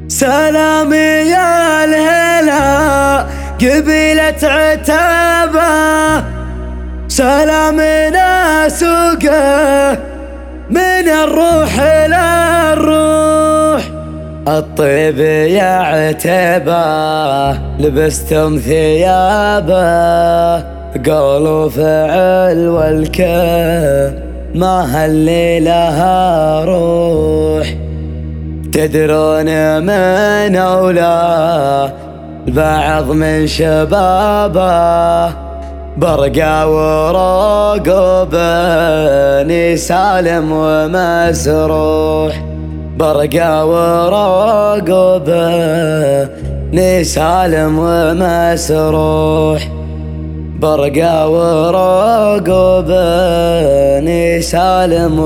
سلامي يا الهلا قبيلة عتابة، سلامنا سوقه من الروح إلى الروح. الطيب يا عتيبة لبستم ثيابه، قول وفعل ما هاللي لها روح. تدرون من أولى البعض من شبابه، برقى وروق بني سالم ومسروح. برقى وروق بني سالم ومسروح. برقى وروق بني سالم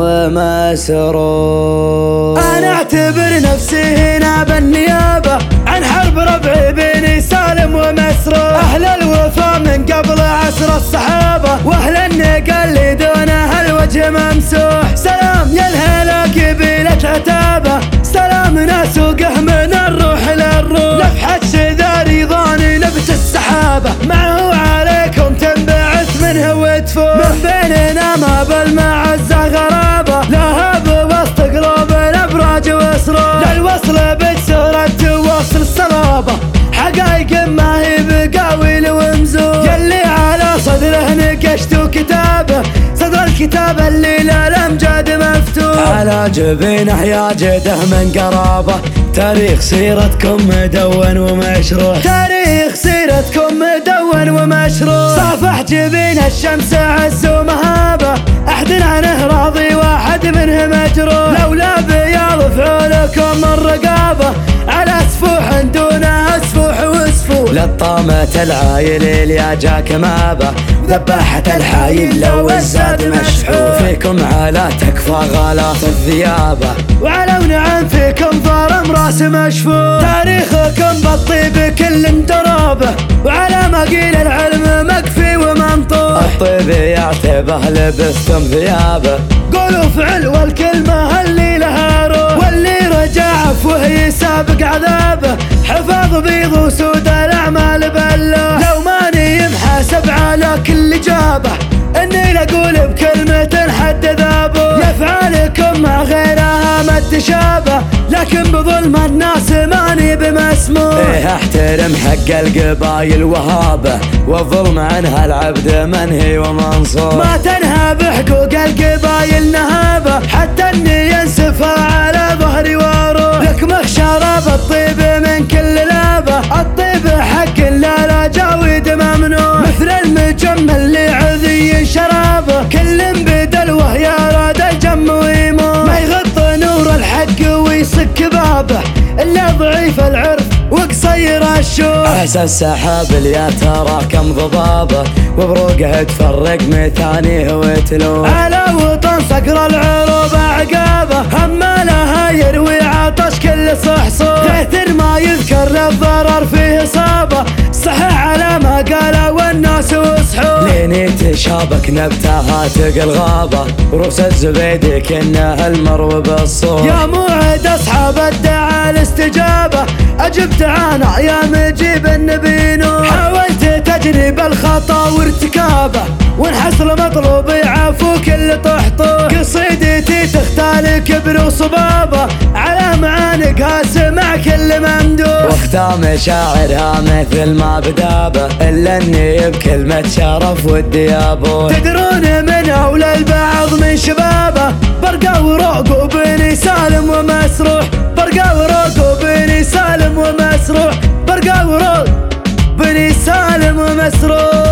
ومسروح. أنا أعتبر نفسي هنا بالنيابة عن حرب ربعي بني سالم ومسروح. أهل الوفا من قبل عصر الصحابة، وأهل النقل اللي دونها الوجه ممسوح. سلام يا الهلا قبيلة عتابة، سلامنا سوقه من الروح للروح. لفحة شذا رضاني نبت السحابة، معه عليكم تنبعث منه وتفوح. من بيننا ما بالمعزة غرابة، لهب وسط قلوب الأبراج وصروح. للوصل بتسرد توصل الصلابة، حقايق ما هي بقاويل ومزوح. يلي على صدره نقشت كتابه، صدر الكتاب اللي للأمجاد مفتوح. على جبينه يا جده من قرابة، تاريخ سيرتكم مدون ومشروح. تاريخ سيرتكم مدون ومشروح. صافح جبين الشمس عز ومهابة، أحد عنه راضي واحد منه مجروح. لولا بياض فعولكم الرقابة، على سفوح دونها سفوح وسفوح. لطامة العايل اللي جاك مابة، ذباحة الحايل لو الزاد مشحوح. فيكم على تكفى غلاط الثيابة، وعلى ونعم فيكم ضرم راس مشفوح. تاريخكم بالطيب كل درابه، وعلى مقيل العلم مكفي ومنطوح. الطيب يعتبه لبستم ثيابه، قول وفعل والكلمة اللي لها روح. واللي رجع عفوه يسابق عذابه، حفاظ بيض وسود الأعمال بالله. لو ماني محاسب على كل جابه، اني لقول بكلمة حد ذابه. يفعالكم مع غيرها ما تشابه، لكن بظلم الناس ماني بمسموح. ايه احترم حق القبايل وهابه، والظلم عنها العبد منهي ومنصور. ما تنهى بحقوق القبايل نهابه، حتى اني ينسفها على ظهري واروح. لك مخشرة بالطيب من كل لابه، الطيب حق لا جاويد ممنوع. مثل المجمل اللي عذي شرابه، كل بدلوه يا راد الجم ويموت. ما يغطي نور الحق ويصك بابه، الا ضعيف العرف وقصير الشوق. عسى السحاب اللي تراكم ضبابه، وبروقه تفرق مثانيه وتلوح. على وطن صقر العروب عقابه، همالها يروي عطش كل صحصوح. غيث ما يذكر للضرر فيه اصابه، صحح على ما قال والناس وصحوح. ليني تشابك نبتها تقل غابه، ورؤوس الزبيدي كنها المرو بالصوت. يا موعد اصحاب الدعاء الاستجابه، اجبت عنا يا مجيب النبي نور. حاولت تجنب الخطا وارتكابه، ونحصل مطلوبي عفو كل طحطوح. قصيدتي تختال كبر وصبابه، على معانقها سمع كل ممدوح. واختام شاعرها مثل ما بدابه، الا اني بكلمه شرف ودي ابوح. تدرون من اولى البعض من شبابه، برقى وروق وبني سالم ومسروح. برقى وروق وبني سالم ومسروح. برقى وروق بني سالم ومسروح.